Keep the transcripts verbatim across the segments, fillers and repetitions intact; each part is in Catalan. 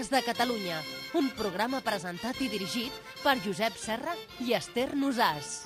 Rutes de Catalunya, un programa presentat i dirigit per Josep Serra i Esther Nosàs.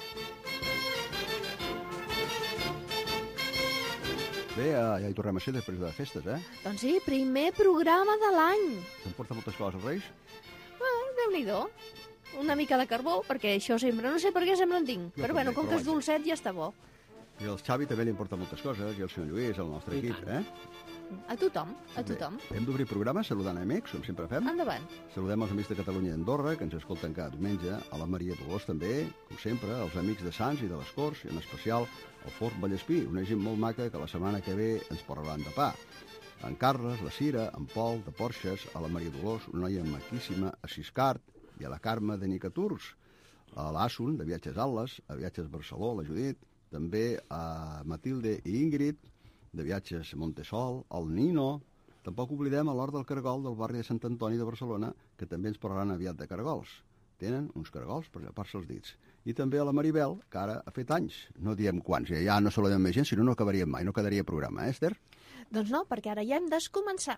Bé, ja hi tornem a ser després de les festes, eh? Doncs sí, primer programa de l'any. Se'n porta moltes coses, Reis? Ah, Déu-n'hi-do. Una mica de carbó, perquè això sempre, no sé per què sempre en tinc. Jo Però bueno, també, com però que és vaja. dolcet ja està bo. I el Xavi també li importa moltes coses, i el senyor Lluís, el nostre I equip, tant. eh? A tothom, a tothom. Bé, hem d'obrir programa saludant amics, com sempre fem. Endavant. Saludem els amics de Catalunya i Andorra, que ens escolten cada diumenge, a la Maria Dolors també, com sempre, els amics de Sants i de les Corts, i en especial el Fort Vallespí, una gent molt maca que la setmana que ve ens parlaran de pa. En Carles, la Cira, en Pol, de Porxes, a la Maria Dolors, una noia maquíssima, a Siscart, i a la Carme de Nicaturs, a l'Assun, de Viatges Atlas, a Viatges Barceló, la Judit, també a Matilde i Ingrid, de Viatges Montesol, al Nino. Tampoc oblidem a l'Hort del Cargol del barri de Sant Antoni de Barcelona, que també ens parlaran aviat de cargols. Tenen uns cargols per llepar-se els dits. I també a la Maribel, que ara ha fet anys. No diem quants, ja no saludem més gent, sinó no acabaríem mai, no quedaria programa, eh, Esther? Doncs no, perquè ara ja hem de començar.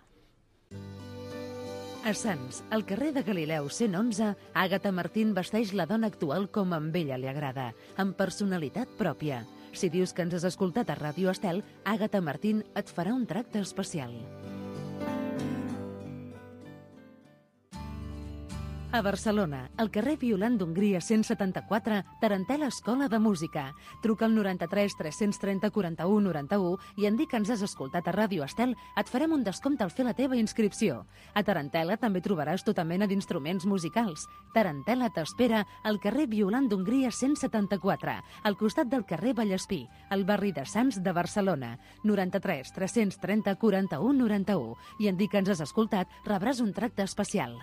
A Sants, al carrer de Galileu cent onze, Àgata Martín vesteix la dona actual com a ella li agrada, amb personalitat pròpia. Si dius que ens has escoltat a Ràdio Estel, Àgata Martín et farà un tracte especial. A Barcelona, al carrer Violant d'Hongria cent setanta-quatre, Tarantel Escola de Música. Truca al noranta-tres tres-cents trenta quaranta-u noranta-u i en dir que ens has escoltat a Ràdio Estel, et farem un descompte al fer la teva inscripció. A Tarantela també trobaràs tota mena d'instruments musicals. Tarantela t'espera al carrer Violant d'Hongria cent setanta-quatre, al costat del carrer Vallespí, al barri de Sants de Barcelona. noranta-tres tres-cents trenta quaranta-u noranta-u i en dir que ens has escoltat, rebràs un tracte especial.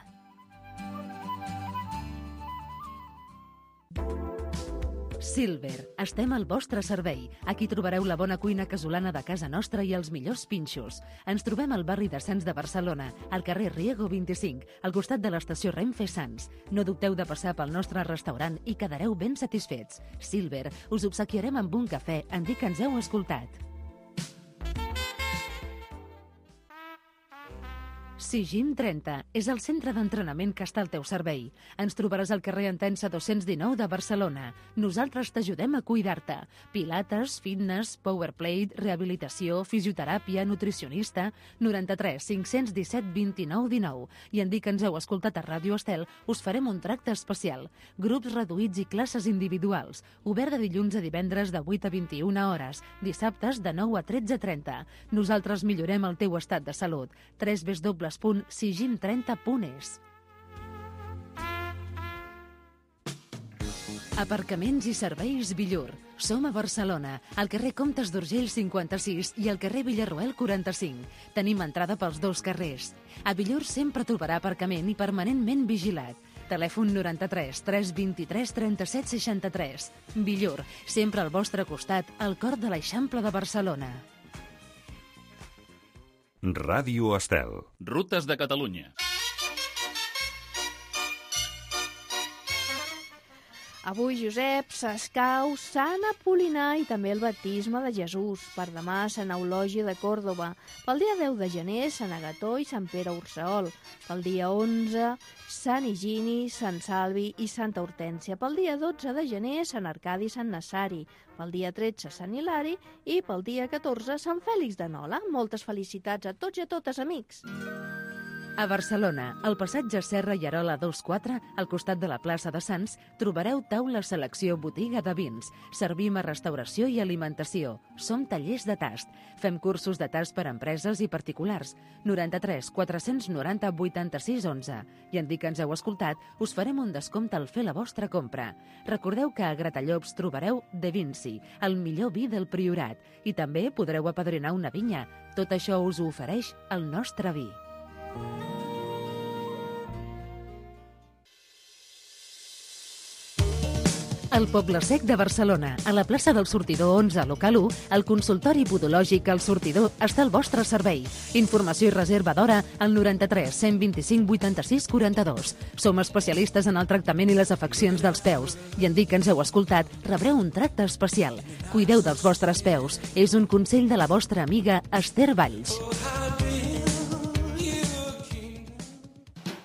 Silver, estem al vostre servei. Aquí trobareu la bona cuina casolana de casa nostra i els millors pinxos. Ens trobem al barri de Sants de Barcelona, al carrer Riego vint-i-cinc, al costat de l'estació Renfe Sants. No dubteu de passar pel nostre restaurant i quedareu ben satisfets. Silver, us obsequiarem amb un cafè en dir que ens heu escoltat. Sigim trenta és el centre d'entrenament que està al teu servei. Ens trobaràs al carrer Entença dos-cents dinou de Barcelona. Nosaltres t'ajudem a cuidar-te. Pilates, fitness, powerplay, rehabilitació, fisioteràpia, nutricionista... noranta-tres cinc-cents disset vint-i-nou dinou. I en dir que ens heu escoltat a Ràdio Estel, us farem un tracte especial. Grups reduïts i classes individuals. Obert de dilluns a divendres de vuit a vint-i-una hores. Dissabtes de nou a tretze trenta. Nosaltres millorem el teu estat de salut. tres w w w punt sigim trenta punt es. Aparcaments i serveis Villur. Som a Barcelona, al carrer Comtes d'Urgell cinquanta-sis i al carrer Villarroel quaranta-cinc. Tenim entrada pels dos carrers. A Villur sempre trobarà aparcament i permanentment vigilat. Telèfon noranta-tres tres vint-i-tres trenta-set seixanta-tres. Villur, sempre al vostre costat, al cor de l'Eixample de Barcelona. Ràdio Estel. Rutes de Catalunya. Avui, Josep, s'escau Sant Apolinar i també el baptisme de Jesús. Per demà, Sant Eulogi de Còrdova. Pel dia deu de gener, Sant Agató i Sant Pere Ursaol. Pel dia onze, Sant Higini, Sant Salvi i Santa Hortènsia. Pel dia dotze de gener, Sant Arcadi i Sant Nassari. Pel dia tretze, Sant Hilari i pel dia catorze, Sant Fèlix de Nola. Moltes felicitats a tots i a totes, amics. A Barcelona, al passatge Serra i Arola dos quatre, al costat de la plaça de Sants, trobareu taula selecció botiga de vins. Servim a restauració i alimentació. Som tallers de tast. Fem cursos de tast per a empreses i particulars. noranta-tres quatre-cents noranta vuitanta-sis onze. I en dir que ens heu escoltat, us farem un descompte al fer la vostra compra. Recordeu que a Gratallops trobareu De Vinci, el millor vi del Priorat. I també podreu apadrinar una vinya. Tot això us ho ofereix el nostre vi. Al Poble Sec de Barcelona, a la plaça del Sortidor onze, local u, el consultori podològic El Sortidor està al vostre servei. Informació i reserva d'hora al noranta-tres cent vint-i-cinc vuitanta-sis quaranta-dos. Som especialistes en el tractament i les afeccions dels peus i en dir que ens heu escoltat, rebreu un tracte especial. Cuideu dels vostres peus. És un consell de la vostra amiga Esther Valls.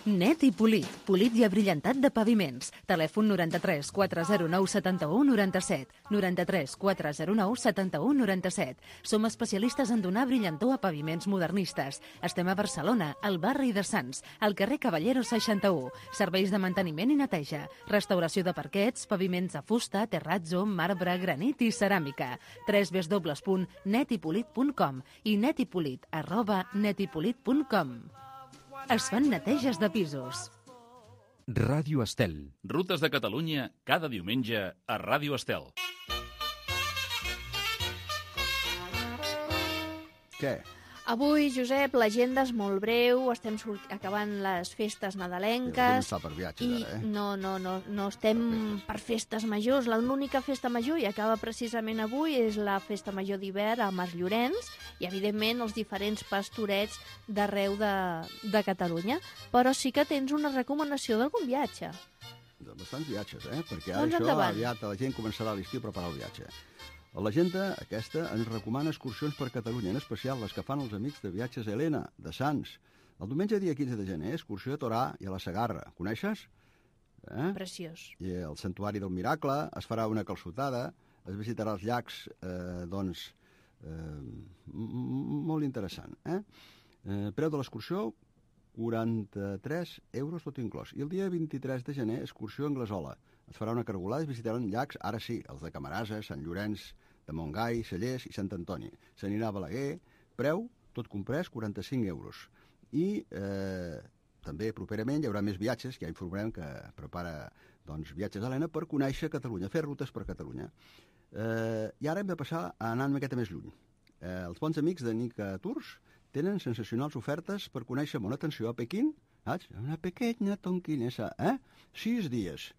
Net i Polit, polit i abrillantat de paviments. Telèfon noranta-tres quatre zero nou setanta-u noranta-set, noranta-tres quatre zero nou setanta-u noranta-set. Som especialistes en donar brillantor a paviments modernistes. Estem a Barcelona, al barri de Sants, al carrer Caballero seixanta-u. Serveis de manteniment i neteja, restauració de parquets, paviments de fusta, terrazzo, marbre, granit i ceràmica. w w w punt netipolit punt com i netipolit arroba netipolit punt com. Es fan neteges de pisos. Ràdio Estel. Rutes de Catalunya, cada diumenge a Ràdio Estel. Què? Avui, Josep, l'agenda és molt breu, estem sort... acabant les festes nadalenques... No està per viatges, i ara, eh? no, no, no, no estem per festes majors. L'única festa major, i acaba precisament avui, és la festa major d'hivern a Masllorenç i, evidentment, els diferents pastorets d'arreu de, de Catalunya. Però sí que tens una recomanació d'algun viatge. De bastants viatges, eh? Perquè ara Doncs això, endavant. aviat la gent començarà a l'estiu a preparar el viatge. L'agenda, aquesta, ens recomana excursions per Catalunya, en especial les que fan els amics de Viatges Helena, de Sants. El diumenge, dia quinze de gener, excursió a Torà i a la Segarra. Coneixes? Eh? Preciós. I el Santuari del Miracle, es farà una calçotada, es visitarà els llacs, eh, doncs, eh, molt interessant. Eh? Eh, preu de l'excursió, quaranta-tres euros tot inclòs. I el dia vint-i-tres de gener, excursió a Anglesola. Es farà una cargolada i es visitaran llacs, ara sí, els de Camarasa, Sant Llorenç de Montgai, Cellers i Sant Antoni. S'anirà a Balaguer, preu, tot comprès, quaranta-cinc euros. I eh, també properament hi haurà més viatges, que ja informarem que prepara doncs, Viatges Helena per conèixer Catalunya, fer rutes per Catalunya. Eh, I ara hem de passar a anar una miqueta més lluny. Eh, els bons amics de Nica Tours tenen sensacionals ofertes per conèixer, bona atenció, a Pequín, saps? Una pequeña tonquinesa, eh? Sis dies.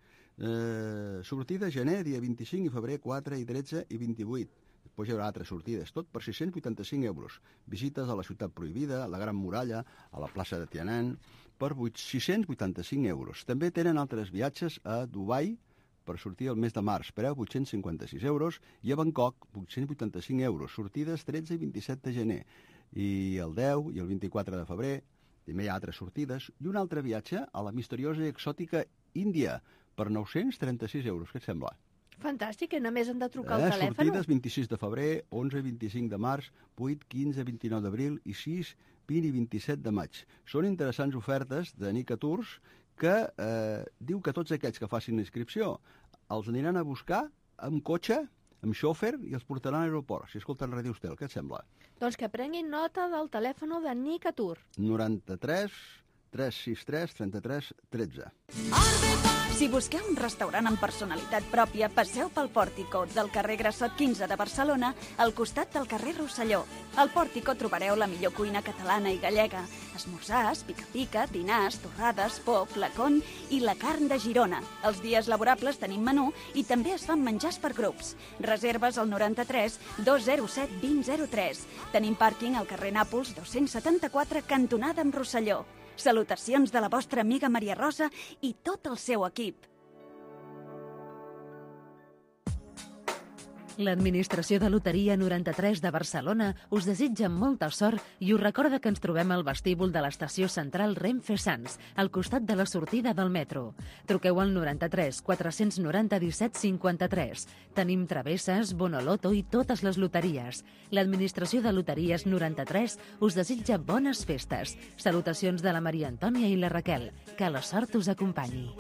Eh, sortida gener, dia vint-i-cinc, i febrer quatre i tretze i vint-i-vuit. Després hi haurà altres sortides, tot per sis-cents vuitanta-cinc euros. Visites a la Ciutat Prohibida, a la Gran Muralla, a la plaça de Tiananmen, per sis-cents vuitanta-cinc euros. També tenen altres viatges a Dubai per sortir el mes de març, preu vuit-cents cinquanta-sis euros, i a Bangkok, vuit-cents vuitanta-cinc euros, sortides tretze i vint-i-set de gener. I el deu i el vint-i-quatre de febrer també hi ha altres sortides, i un altre viatge a la misteriosa i exòtica Índia, per nou-cents trenta-sis euros, què et sembla? Fantàstic, que només han de trucar eh, al telèfon. Sortides vint-i-sis de febrer, onze i vint-i-cinc de març, vuit, quinze, vint-i-nou d'abril i sis, vint i vint-i-set de maig. Són interessants ofertes de Nica Tours que eh, diu que tots aquests que facin la inscripció els aniran a buscar amb cotxe, amb xòfer, i els portaran a l'aeroport. Si escolten Ràdio Estel, què et sembla? Doncs que prenguin nota del telèfon de Nica Tour. noranta-tres tres sis tres trenta-tres tretze. Si busqueu un restaurant amb personalitat pròpia, passeu pel Pòrtico del carrer Grassot quinze de Barcelona, al costat del carrer Rosselló. Al Pòrtico trobareu la millor cuina catalana i gallega, esmorzars, pica-pica, dinars, torrades, pop, lacón i la carn de Girona. Els dies laborables tenim menú i també es fan menjars per grups. Reserves al noranta-tres dos zero set vint zero tres. Tenim pàrquing al carrer Nàpols dos-cents setanta-quatre, cantonada amb Rosselló. Salutacions de la vostra amiga Maria Rosa i tot el seu equip. L'Administració de Loteria noranta-tres de Barcelona us desitja molta sort i us recorda que ens trobem al vestíbul de l'estació central Renfe Sants, al costat de la sortida del metro. Truqueu al noranta-tres quatre-cents noranta disset cinquanta-tres. Tenim travesses, bonoloto i totes les loteries. L'Administració de Loteries noranta-tres us desitja bones festes. Salutacions de la Maria Antònia i la Raquel. Que la sort us acompanyi.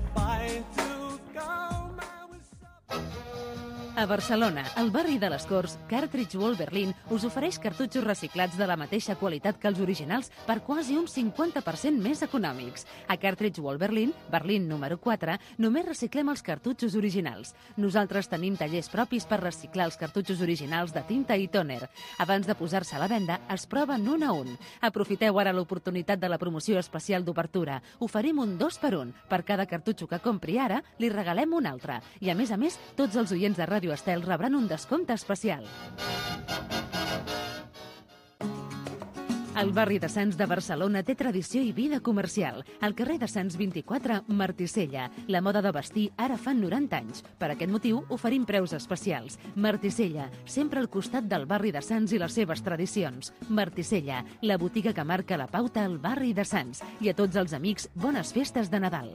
A Barcelona, al barri de les Corts, Cartridge World Berlin us ofereix cartutxos reciclats de la mateixa qualitat que els originals per quasi un cinquanta per cent més econòmics. A Cartridge World Berlin, Berlin número quatre, només reciclem els cartutxos originals. Nosaltres tenim tallers propis per reciclar els cartutxos originals de tinta i tòner. Abans de posar-se a la venda, es proven un a un. Aprofiteu ara l'oportunitat de la promoció especial d'obertura. Oferim un dos per un. Per cada cartutxo que compri ara, li regalem un altre. I a més a més, tots els oients de Ràdio Estel rebran un descompte especial. El barri de Sants de Barcelona té tradició i vida comercial. Al carrer de Sants vint-i-quatre, Marticella. La moda de vestir ara fa noranta anys. Per aquest motiu, oferim preus especials. Marticella, sempre al costat del barri de Sants i les seves tradicions. Marticella, la botiga que marca la pauta al barri de Sants. I a tots els amics, bones festes de Nadal.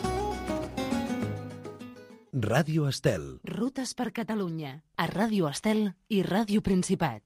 Ràdio Estel. Rutes per Catalunya. A Ràdio Estel i Ràdio Principat.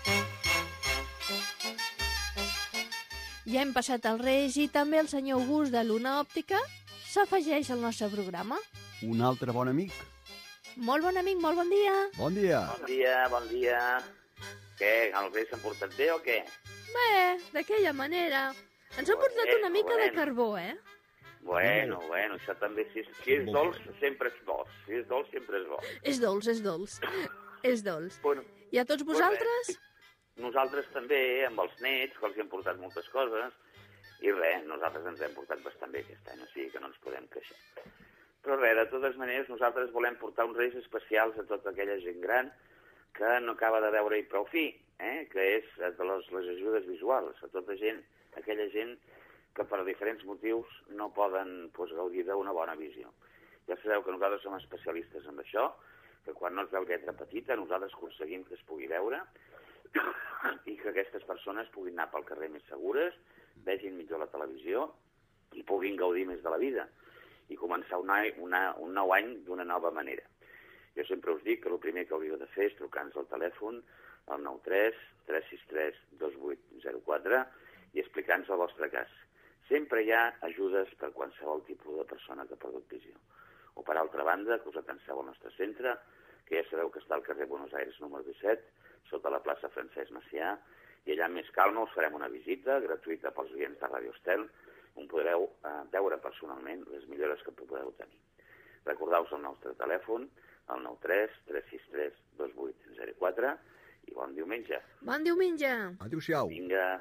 Ja hem passat el Reis i també el senyor August de Luna Òptica s'afegeix al nostre programa. Un altre bon amic. Molt bon amic, molt bon dia. Bon dia. Bon dia, bon dia. Què, els Reis s'han portat bé o què? Bé, d'aquella manera. Ens ha portat Bueno, una mica de bueno. carbó, eh? Bueno, bueno, això també, si és, si és dolç, sempre és bo. Si és dolç, sempre és bo. És dolç, és dolç. És dolç. Bueno, I a tots vosaltres? nosaltres també, amb els nets, que els hi hem portat moltes coses, i res, nosaltres ens hem portat bastant bé aquest any, o sigui que no ens podem queixar. Però res, de totes maneres, nosaltres volem portar uns reis especials a tota aquella gent gran que no acaba de veure-hi prou fi, eh? Que és de les, les ajudes visuals, a tota gent, aquella gent que per diferents motius no poden pues, gaudir d'una bona visió. Ja sabeu que nosaltres som especialistes en això, que quan no es veu lletra petita nosaltres aconseguim que es pugui veure i que aquestes persones puguin anar pel carrer més segures, vegin millor la televisió i puguin gaudir més de la vida i començar una, una, un nou any d'una nova manera. Jo sempre us dic que el primer que hauríeu de fer és trucar-nos al telèfon al nou tres tres sis tres dos vuit zero quatre i explicar-nos el vostre cas. Sempre hi ha ajudes per qualsevol tipus de persona que ha perdut visió. O per altra banda, que us atenseu al nostre centre, que ja sabeu que està al carrer Buenos Aires número disset, sota la plaça Francesc Macià, i allà més calma us farem una visita gratuïta pels oients de Ràdio Estel, on podreu eh, veure personalment les millores que podeu tenir. Recordeu-vos el nostre telèfon, el nou tres tres sis tres dos vuit zero quatre, i bon diumenge. Bon diumenge. Adéu-siau. Vinga.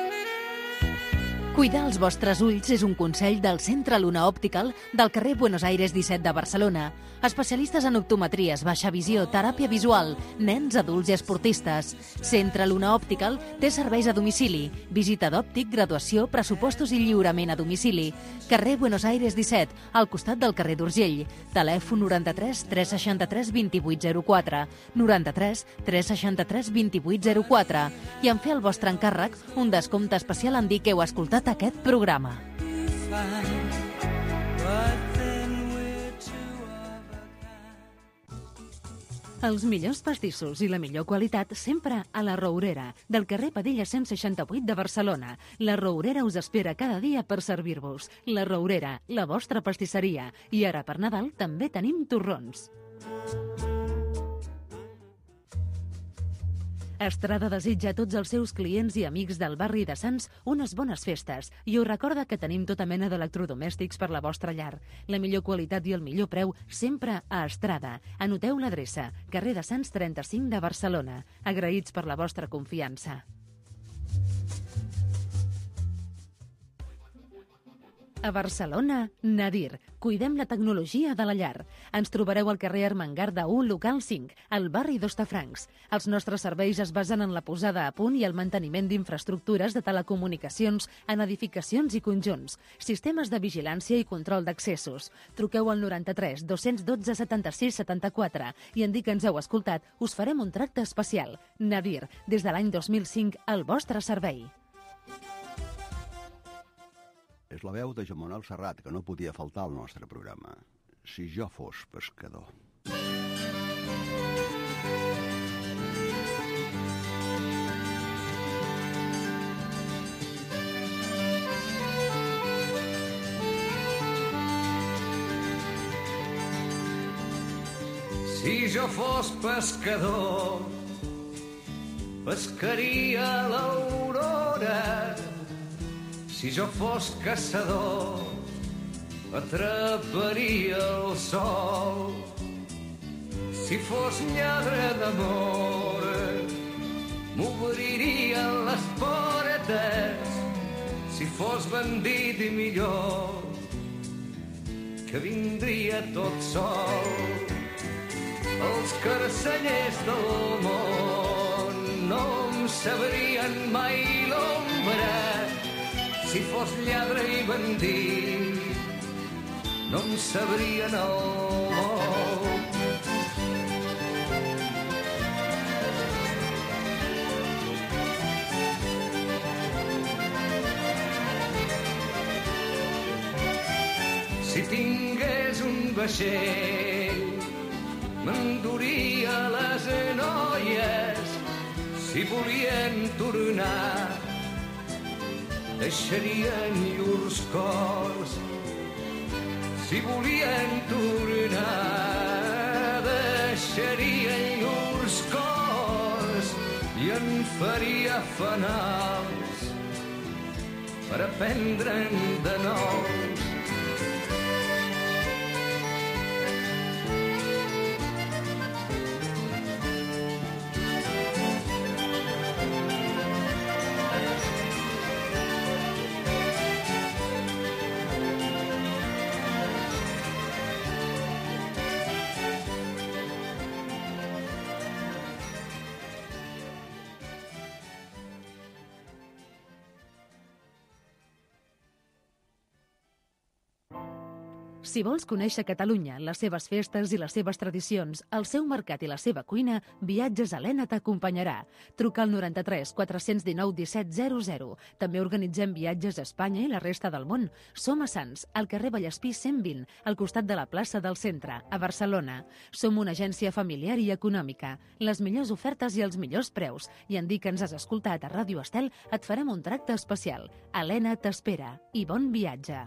Cuidar els vostres ulls és un consell del Centre Luna Optical del carrer Buenos Aires disset de Barcelona. Especialistes en optometries, baixa visió, teràpia visual, nens, adults i esportistes. Centre Luna Optical té serveis a domicili, visita d'òptic, graduació, pressupostos i lliurament a domicili. Carrer Buenos Aires disset, al costat del carrer d'Urgell. Telèfon noranta-tres tres seixanta-tres vint-i-vuit zero quatre, noranta-tres tres seixanta-tres vint-i-vuit zero quatre. I en fer el vostre encàrrec, un descompte especial en dir que heu escoltat aquest programa. Els millors pastissos i la millor qualitat sempre a La Rourera, del carrer Padilla cent seixanta-vuit de Barcelona. La Rourera us espera cada dia per servir-vos. La Rourera, la vostra pastisseria. I ara per Nadal també tenim torrons. Estrada desitja a tots els seus clients i amics del barri de Sants unes bones festes i us recorda que tenim tota mena d'electrodomèstics per la vostra llar. La millor qualitat i el millor preu sempre a Estrada. Anoteu l'adreça, carrer de Sants trenta-cinc de Barcelona. Agraïts per la vostra confiança. A Barcelona, Nadir. Cuidem la tecnologia de la llar. Ens trobareu al carrer Ermengarda u, local cinc, al barri d'Hostafrancs. Els nostres serveis es basen en la posada a punt i el manteniment d'infraestructures de telecomunicacions en edificacions i conjunts, sistemes de vigilància i control d'accessos. Truqueu al noranta-tres dos-cents dotze setanta-sis setanta-quatre i en dir que ens heu escoltat us farem un tracte especial. Nadir, des de l'any dos mil cinc, al vostre servei. És la veu de Joan Manuel Serrat, que no podia faltar al nostre programa. Si jo fos pescador. Si jo fos pescador, pescaria l'aurora. Si jo fos caçador, atraparia el sol. Si fos lladre d'amor, m'obriria les portes. Si fos bandit i millor, que vindria tot sol. Els carcellers del món no em sabrien mai l'on sempre, si fos lladre i bandit, no em sabrien el vol. Si tingués un vaixell, m'enduria les noies. Si volien tornar, deixarien llurs cors. Si volien tornar, deixarien llurs cors i en faria fanals per aprendre'n de nous. Si vols conèixer Catalunya, les seves festes i les seves tradicions, el seu mercat i la seva cuina, Viatges Helena t'acompanyarà. Truca al noranta-tres quatre-cents dinou disset zero zero. També organitzem viatges a Espanya i la resta del món. Som a Sants, al carrer Vallespí cent vint, al costat de la plaça del Centre, a Barcelona. Som una agència familiar i econòmica. Les millors ofertes i els millors preus. I en dir que ens has escoltat a Ràdio Estel, et farem un tracte especial. Helena t'espera. I bon viatge.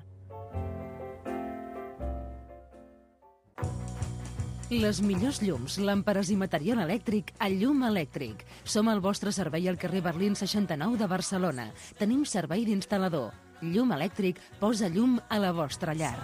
Les millors llums, làmperes i material elèctric a Llum Elèctric. Som al vostre servei al carrer Berlín seixanta-nou de Barcelona. Tenim servei d'instal·lador. Llum Elèctric posa llum a la vostra llar.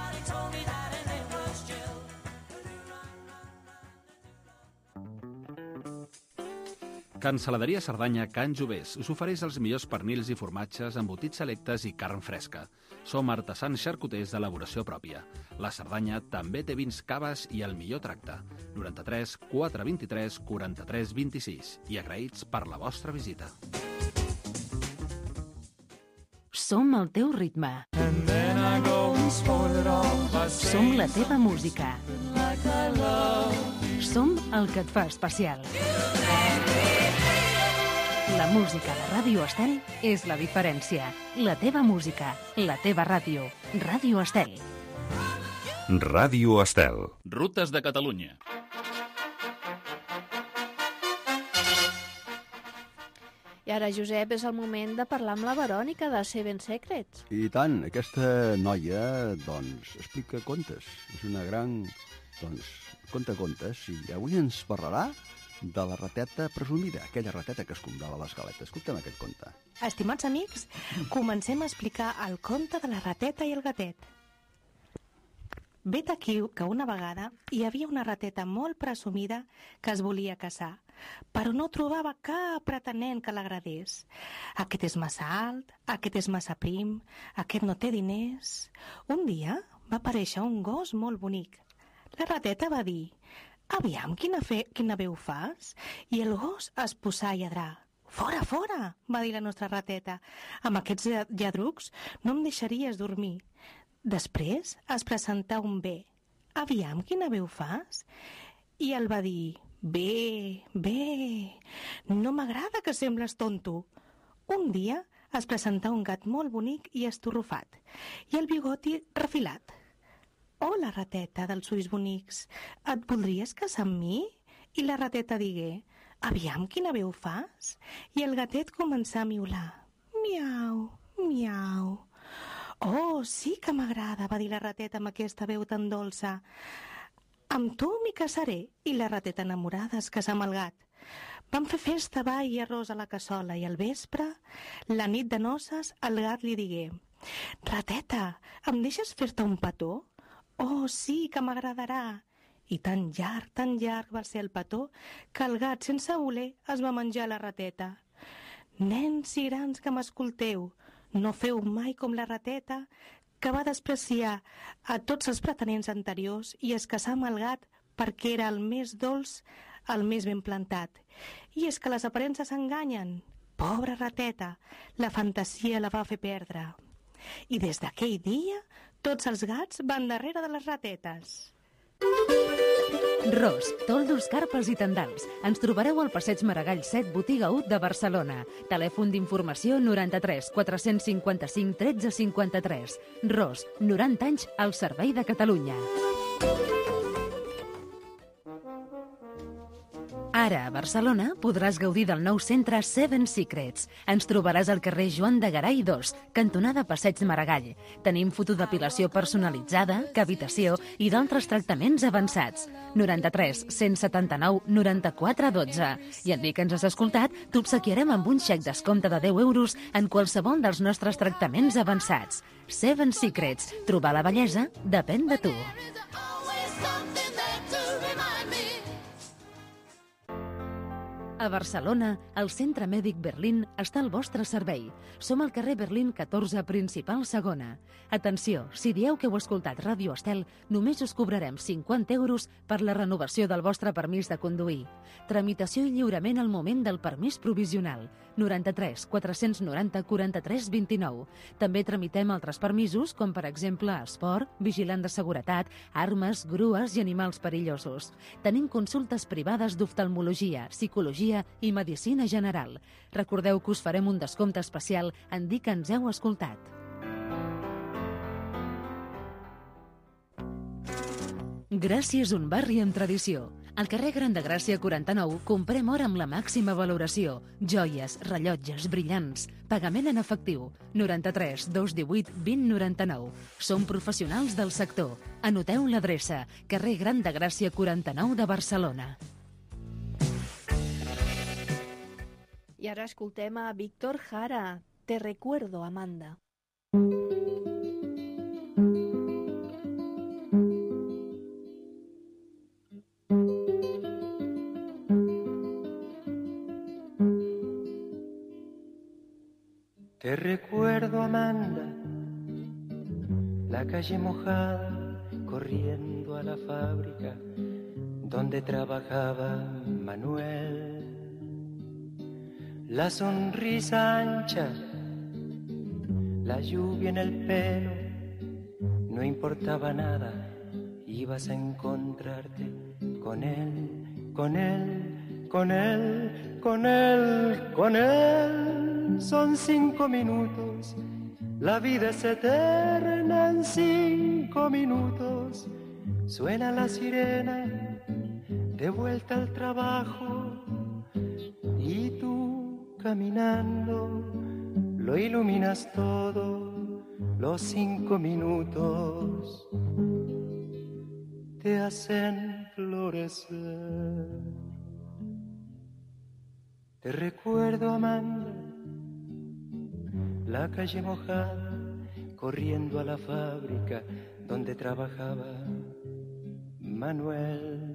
Cansaladeria Cerdanya Can Jovés us ofereix els millors pernils i formatges, embotits selectes i carn fresca. Som artesans xarcuters d'elaboració pròpia. La Cerdanya també té vins, caves i el millor tracte. noranta-tres quatre vint-i-tres quaranta-tres vint-i-sis. I agraïts per la vostra visita. Som el teu ritme. Som la teva música. Som el que et fa especial. La música de Ràdio Estel és la diferència. La teva música, la teva ràdio. Ràdio Estel. Ràdio Estel. Rutes de Catalunya. I ara, Josep, és el moment de parlar amb la Verònica de Seven Secrets. I tant, aquesta noia, doncs, explica contes. És una gran, doncs, conta contes. I avui ens parlarà de la rateta presumida, aquella rateta que escombrava l'escaleta. Escolta'm aquest conte. Estimats amics, comencem a explicar el conte de la rateta i el gatet. Vet aquí que una vegada hi havia una rateta molt presumida que es volia casar, però no trobava cap pretenent que l'agradés. Aquest és massa alt, aquest és massa prim, aquest no té diners. Un dia va aparèixer un gos molt bonic. La rateta va dir: «Aviam, quina, fe, quina veu fas?» I el gos es posà a lladrar. «Fora, fora!» va dir la nostra rateta. «Amb aquests lladrucs no em deixaries dormir». Després es presentà un bé. «Aviam, quina veu fas?» I el va dir: «Bé, bé, no m'agrada que sembles tonto». Un dia es presentà un gat molt bonic i estorrufat, i el bigoti refilat. «Hola, rateta dels ulls bonics, et voldries casar amb mi?» I la rateta digué: «Aviam, quina veu fas?» I el gatet començà a miular. «Miau, miau». «Oh, sí que m'agrada», va dir la rateta amb aquesta veu tan dolça. «Amb tu m'hi casaré». I la rateta enamorada es casà amb el gat. Van fer festa, ball i arròs a la cassola, i al vespre, la nit de noces, el gat li digué: «Rateta, em deixes fer-te un petó?» «Oh, sí, que m'agradarà». I tan llarg, tan llarg va ser el petó que el gat, sense voler, es va menjar la rateta. Nens i grans que m'escolteu, no feu mai com la rateta, que va despreciar a tots els pretenents anteriors i es casà amb el gat perquè era el més dolç, el més ben plantat. I és que les aparences enganyen, Pobra rateta, la fantasia la va fer perdre. I des d'aquell dia, tots els gats van darrere de les ratetes. Ros, toldos, carpes i tendals. Ens trobareu al passeig Maragall set, botiga u de Barcelona. Telèfon d'informació noranta-tres quatre-cents cinquanta-cinc tretze cinquanta-tres. Ros, noranta anys al servei de Catalunya. Ara, a Barcelona, podràs gaudir del nou centre Seven Secrets. Ens trobaràs al carrer Joan de Garay dos, cantonada Passeig Maragall. Tenim fotodepilació personalitzada, cavitació i d'altres tractaments avançats. noranta-tres cent setanta-nou noranta-quatre dotze. I et dir que ens has escoltat, t'obsequiarem amb un xec descompte de deu euros en qualsevol dels nostres tractaments avançats. Seven Secrets. Trobar la bellesa depèn de tu. A Barcelona, el Centre Mèdic Berlín està al vostre servei. Som al carrer Berlín catorze, principal segona. Atenció, si dieu que heu escoltat Ràdio Estel, només us cobrarem cinquanta euros per la renovació del vostre permís de conduir. Tramitació i lliurament al moment del permís provisional. noranta-tres quatre-cents noranta quaranta-tres vint-i-nou. També tramitem altres permisos, com per exemple esport, vigilant de seguretat, armes, grues i animals perillosos. Tenim consultes privades d'oftalmologia, psicologia i medicina general. Recordeu que us farem un descompte especial en dir que ens heu escoltat. Gràcia és un barri amb tradició. Al carrer Gran de Gràcia quaranta-nou comprem or amb la màxima valoració. Joies, rellotges, brillants. Pagament en efectiu. noranta-tres dos divuit vint noranta-nou. Som professionals del sector. Anoteu l'adreça. Carrer Gran de Gràcia quaranta-nou de Barcelona. I ara escoltem a Víctor Jara. Te recuerdo, Amanda. Te recuerdo, Amanda, la calle mojada, corriendo a la fábrica donde trabajaba Manuel. La sonrisa ancha, la lluvia en el pelo, no importaba nada, ibas a encontrarte con él, con él, con él, con él, con él. Son cinco minutos, la vida es eterna en cinco minutos. Suena la sirena, de vuelta al trabajo, y tú caminando lo iluminas todo. Los cinco minutos te hacen florecer. Te recuerdo, Amanda, la calle mojada, corriendo a la fábrica donde trabajaba Manuel.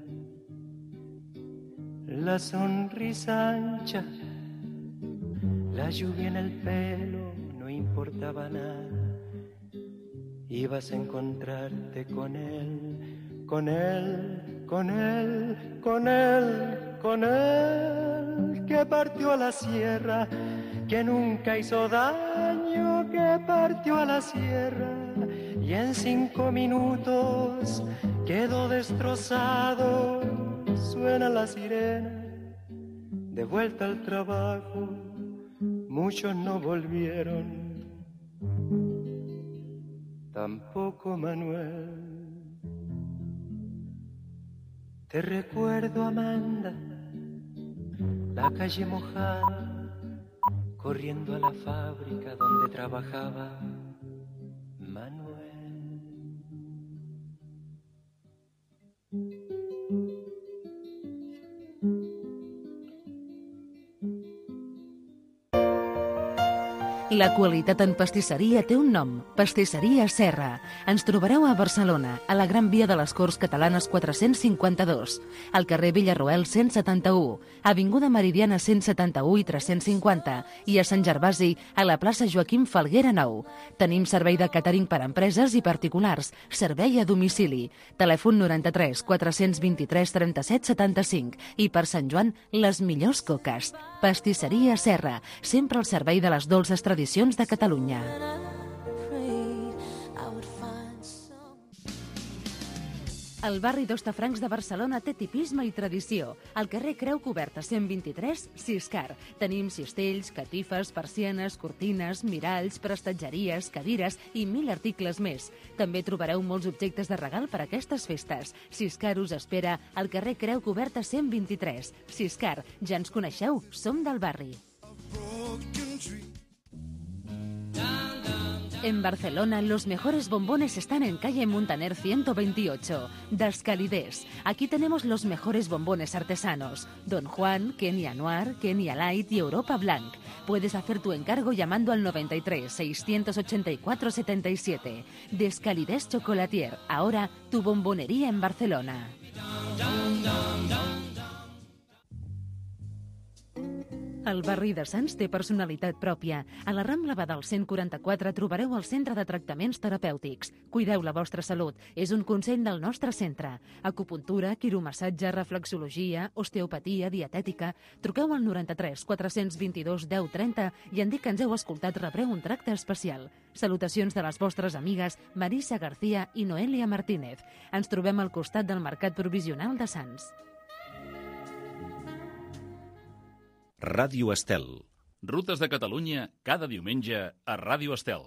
La sonrisa ancha, la lluvia en el pelo, no importaba nada. Ibas a encontrarte con él, con él, con él, con él, con él, que partió a la sierra, que nunca hizo daño, que partió a la sierra y en cinco minutos quedó destrozado. Suena la sirena, de vuelta al trabajo, muchos no volvieron, tampoco Manuel. Te recuerdo, Amanda, la calle mojada, corriendo a la fábrica donde trabajaba Manuel. La qualitat en pastisseria té un nom, Pastisseria Serra. Ens trobareu a Barcelona, a la Gran Via de les Corts Catalanes quatre-cents cinquanta-dos, al carrer Villarroel cent setanta-u, avinguda Meridiana cent setanta-u i tres-cents cinquanta i a Sant Gervasi, a la plaça Joaquim Falguera nou. Tenim servei de càtering per a empreses i particulars, servei a domicili, telèfon noranta-tres quatre-cents vint-i-tres trenta-set setanta-cinc i per Sant Joan, les millors coques. Pastisseria Serra, sempre al servei de les dolces tradicions de Catalunya. El barri d'Hostafrancs de Barcelona té tipisme i tradició. Al carrer Creu Coberta cent vint-i-tres, Siscar. Tenim cistells, catifes, persianes, cortines, miralls, prestatgeries, cadires i mil articles més. També trobareu molts objectes de regal per a aquestes festes. Siscar us espera al carrer Creu Coberta cent vint-i-tres. Siscar, ja ens coneixeu, som del barri. En Barcelona, los mejores bombones están en calle Muntaner ciento veintiocho. Descalidez. Aquí tenemos los mejores bombones artesanos. Don Juan, Kenia Noir, Kenia Light y Europa Blanc. Puedes hacer tu encargo llamando al noventa y tres, seiscientos ochenta y cuatro, setenta y siete. Descalidez Chocolatier. Ahora, tu bombonería en Barcelona. El barri de Sants té personalitat pròpia. A la Rambla Badal cent quaranta-quatre trobareu el Centre de Tractaments Terapèutics. Cuideu la vostra salut. És un consell del nostre centre. Acupuntura, quiromassatge, reflexologia, osteopatia, dietètica. Truqueu al noranta-tres quatre-cents vint-i-dos deu trenta i en dir que ens heu escoltat rebreu un tracte especial. Salutacions de les vostres amigues Marisa García i Noelia Martínez. Ens trobem al costat del Mercat Provisional de Sants. Ràdio Estel. Rutes de Catalunya, cada diumenge a Ràdio Estel.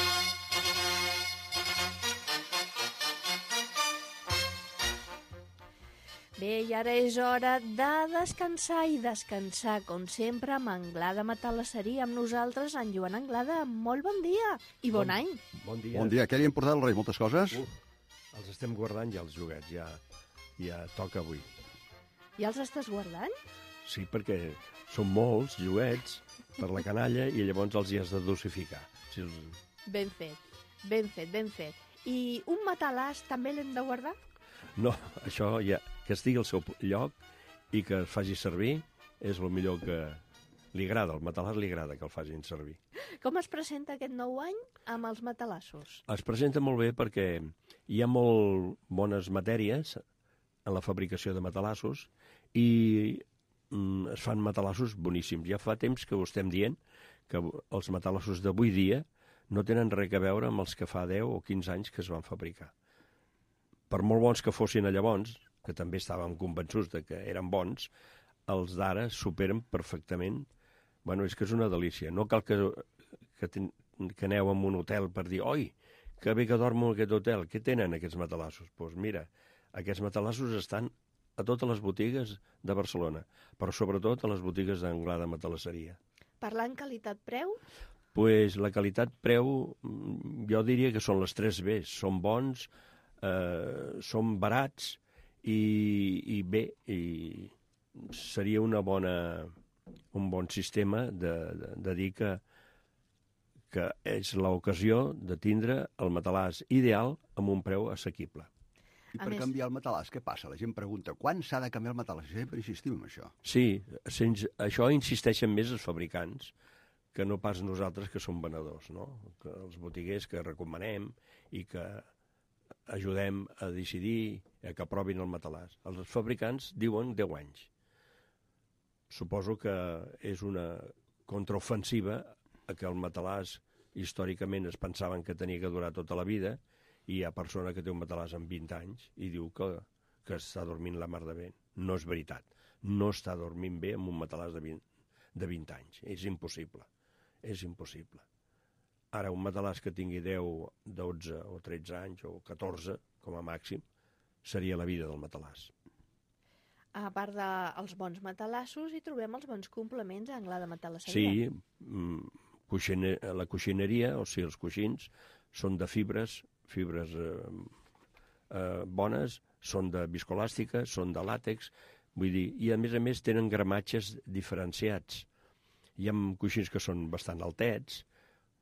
Bé, i ara és hora de descansar i descansar, com sempre, amb Anglada Matalasseria. Amb nosaltres, en Joan Anglada. Molt bon dia i bon, bon any. Bon dia. Bon dia. Què li hem portat al rei? Moltes coses? Uh, els estem guardant ja, els joguets. Ja, ja toca avui. Ja els estàs guardant? Sí, perquè són molts joguets per la canalla i llavors els hi has de dosificar. Si els... Ben fet, ben fet, ben fet. I un matalàs també l'hem de guardar? No, això ja, que estigui al seu lloc i que es faci servir és el millor que li agrada. Al matalàs li agrada que el facin servir. Com es presenta aquest nou any amb els matalassos? Es presenta molt bé perquè hi ha molt bones matèries en la fabricació de matalassos i es fan matalassos boníssims. Ja fa temps que ho estem dient, que els matalassos d'avui dia no tenen res a veure amb els que fa deu o quinze anys que es van fabricar. Per molt bons que fossin a llavors, que també estàvem convençuts de que eren bons, els d'ara superen perfectament. Bueno, és que és una delícia. No cal que, que, ten, que aneu a un hotel per dir oi, que bé que dormo en aquest hotel. Què tenen aquests matalassos? Doncs pues mira, aquests matalassos estan a totes les botigues de Barcelona, però sobretot a les botigues d'Anglada Matalasseria. Parlant qualitat-preu? Pues la qualitat-preu, jo diria que són les tres Bs. Són bons, eh, són barats i, i bé, i seria una bona, un bon sistema de, de, de dir que, que és l'ocasió de tindre el matalàs ideal amb un preu assequible. I per més... canviar el matalàs, què passa? La gent pregunta, quan s'ha de canviar el matalàs? Sempre insistim en això. Sí, sense... això insisteixen més els fabricants que no pas nosaltres que som venedors, no? Que els botiguers que recomanem i que ajudem a decidir a que aprovin el matalàs. Els fabricants diuen deu anys. Suposo que és una contraofensiva a que el matalàs històricament es pensaven que tenia que durar tota la vida i hi ha persona que té un matalàs amb vint anys i diu que, que està dormint la mar de bé. No és veritat. No està dormint bé amb un matalàs de vint, de vint anys. És impossible. És impossible. Ara, un matalàs que tingui deu, dotze o tretze anys o catorze, com a màxim, seria la vida del matalàs. A part dels bons matalassos, hi trobem els bons complements a Anglada Matalasseria. Sí, coixiner, la coixineria, o sigui, els coixins, són de fibres, fibres eh, eh, bones, són de viscolàstica, són de làtex, vull dir, i a més a més tenen gramatges diferenciats. Hi ha coixins que són bastant altets,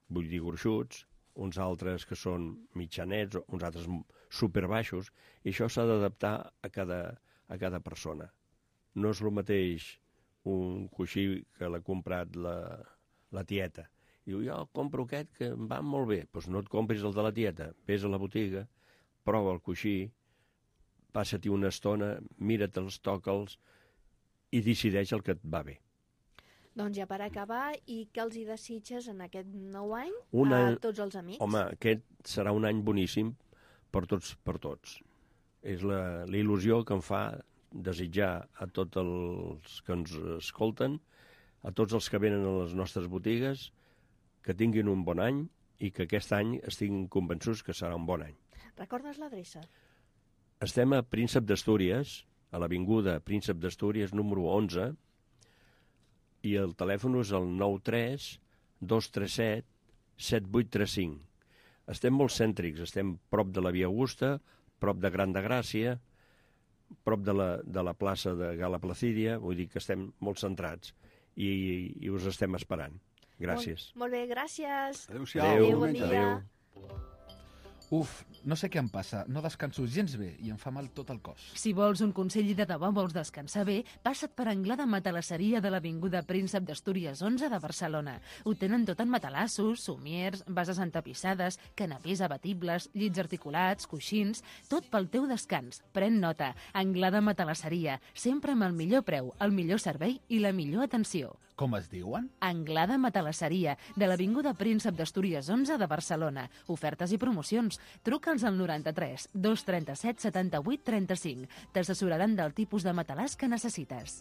vull dir gruixuts, uns altres que són mitjanets, uns altres superbaixos, i això s'ha d'adaptar a cada, a cada persona. No és el mateix un coixí que l'ha comprat la, la tieta. Diu, jo compro aquest que em va molt bé. Doncs no et compris el de la tieta, vés a la botiga, prova el coixí, passa-t'hi una estona, mira-te'ls, toca'ls i decideix el que et va bé. Doncs ja per acabar, i què els hi desitges en aquest nou any Una... a tots els amics? Home, aquest serà un any boníssim per tots, per tots. És la, la il·lusió que em fa desitjar a tots els que ens escolten, a tots els que venen a les nostres botigues, que tinguin un bon any i que aquest any estiguin convençuts que serà un bon any. Recordes l'adreça? Estem a Príncep d'Astúries, a l'avinguda Príncep d'Astúries, número onze, i el telèfon és el nou tres dos tres set set vuit tres cinc. Estem molt cèntrics, estem prop de la Via Augusta, prop de Gran de Gràcia, prop de la, de la plaça de Gala Placidia, vull dir que estem molt centrats i, i us estem esperant. Gràcies. Molt, molt bé, gràcies. Adéu-siau. Adéu, bon dia. adéu. Uf, no sé què em passa, no descanso gens bé i em fa mal tot el cos. Si vols un consell i de debò vols descansar bé, passa't per Anglada Matalasseria de l'Avinguda Príncep d'Astúries onze de Barcelona. Ho tenen tot en matalassos, somiers, bases entapissades, canapés abatibles, llits articulats, coixins, tot pel teu descans. Pren nota, Anglada Matalasseria, sempre amb el millor preu, el millor servei i la millor atenció. Com es diuen? Anglada Matalasseria, de l'Avinguda Príncep d'Astúries onze de Barcelona. Ofertes i promocions. Truca'ls al noranta-tres dos trenta-set setanta-vuit trenta-cinc. T'assessoraran del tipus de matalàs que necessites.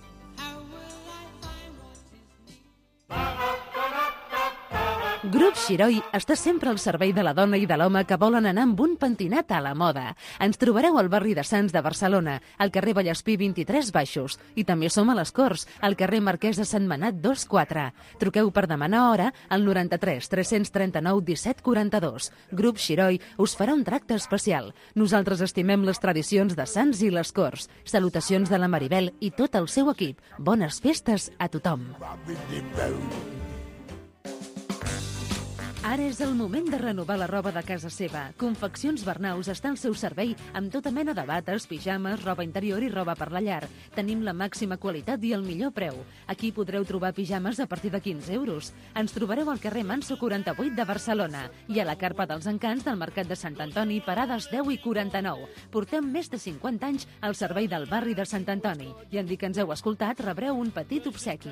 Grup Xiroi està sempre al servei de la dona i de l'home que volen anar amb un pentinat a la moda. Ens trobareu al barri de Sants de Barcelona, al carrer Vallespí vint-i-tres Baixos, i també som a les Corts, al carrer Marquès de Sentmenat dos quatre. Truqueu per demanar hora al noranta-tres tres trenta-nou disset quaranta-dos. Grup Xiroi us farà un tracte especial. Nosaltres estimem les tradicions de Sants i les Corts. Salutacions de la Maribel i tot el seu equip. Bones festes a tothom. Ara és el moment de renovar la roba de casa seva. Confeccions Barnaus està al seu servei amb tota mena de bates, pijames, roba interior i roba per la llar. Tenim la màxima qualitat i el millor preu. Aquí podreu trobar pijames a partir de quinze euros. Ens trobareu al carrer Manso quaranta-vuit de Barcelona i a la Carpa dels Encants del Mercat de Sant Antoni, parades deu i quaranta-nou. Portem més de cinquanta anys al servei del barri de Sant Antoni. I en dir que ens heu escoltat, rebreu un petit obsequi.